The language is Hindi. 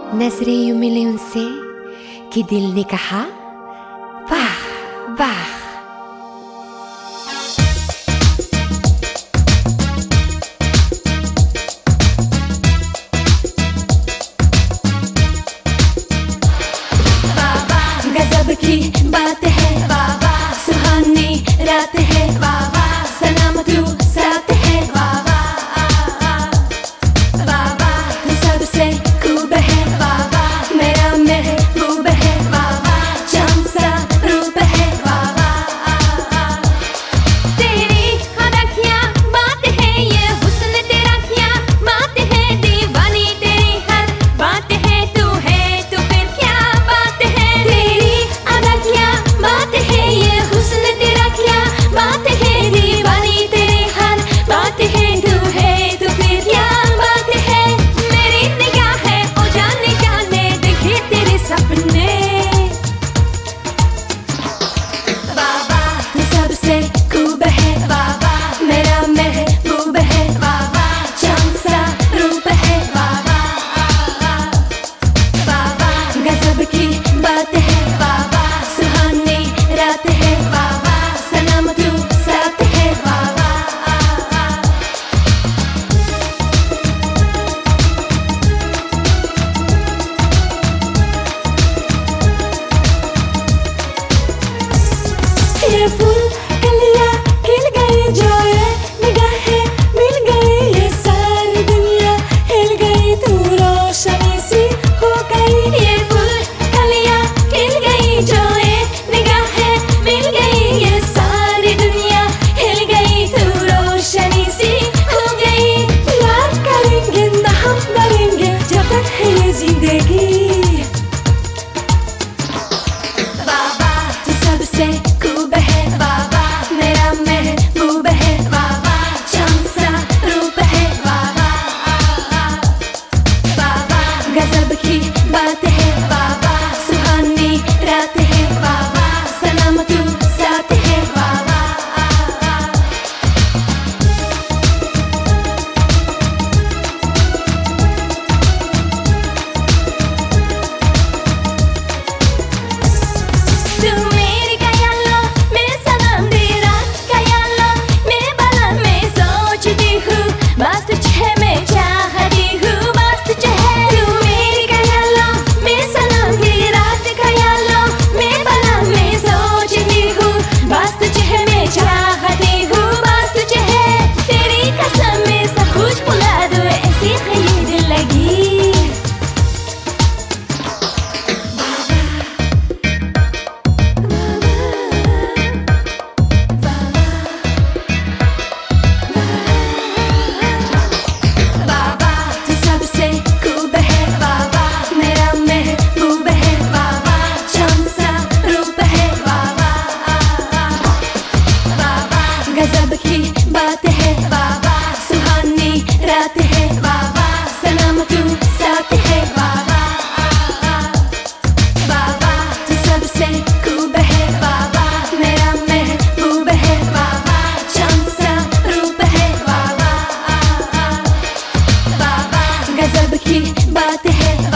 नजरें यूं मिली उनसे कि दिल ने कहा वाह वाह। गजब की बात है, वाह वाह, सुहानी रात है, वाह वाह, सलाम तू साथ है, वाह वाह, वाह वाह, तू सबसे खूब है, वाह वाह, मेरा महबूब है, वाह वाह, चांद सा रूप है, वाह वाह, तेरी अदा क्या बात है, ये हुस्न तेरा क्या बात है, दीवानी तेरी हर बात है, तू है तो फिर क्या बात है, तेरी अदा क्या बात है, ये हुस्न तेरा क्या बात है, दीवानी तेरी हर बात है, तू है तो फिर क्या बात है, मेरी निगाहें ओ जाने जाने देखे तेरे सपने, वाह वाह, तू सबसे खूब है, वाह वाह, मेरा महबूब है, वाह वाह, चांद सा रूप है, वाह वाह, वाह वाह, गजब की बात है, वाह वाह, सुहानी रात है, वाह वाह, सलाम तू साथ है, वाह वाह। ये फूल कलियां खिल गई, जो ये निगाहें मिल गई, ये सारी दुनिया हिल गई, तू रोशनी सी हो गई, ये फूल कलियां खिल गई, जो ये निगाहें मिल गई, ये सारी दुनिया हिल गई, तू रोशनी सी हो गई, प्यार करेंगे ना हम डरेंगे जब तक है ये जिंदगी, वाह वाह, तू सबसे खूब है, वाह वाह, मेरा महबूब है, वाह वाह, चांद सा रूप है, वाह वाह, वाह वाह, गजब की बात है, वाह वाह, सुहानी रात है, वाह वाह, सलाम तू साथ है, वाह वाह। तू मेरी ख्यालों में सनम दी रात, ख्यालों में बाला में सोचती हूँ, बस तुझे मैं चाहती हूँ, बस तुझे है, तू मेरी ख्यालों में सनम दी रात, ख्यालों में बाला में सोचती हूँ, बस तुझे मैं चाहती हूँ, बस तुझे है, तेरी कसम में सब कुछ भुला दो, ऐसी है ये दिल लगी, वाह वाह, तू सबसे खूब है, वाह वाह, मेरा महबूब है, वाह वाह, चांद सा रूप है, वाह वाह, वाह वाह, गजब की बात है, वाह वाह, सुहानी रात है, वाह वाह, सलाम तू साथ है, वाह वाह, वाह वाह, तू सबसे खूब है, वाह वाह, मेरा महबूब है, वाह वाह, चांद सा रूप है, वाह वाह, वाह वाह, गजब की बात है।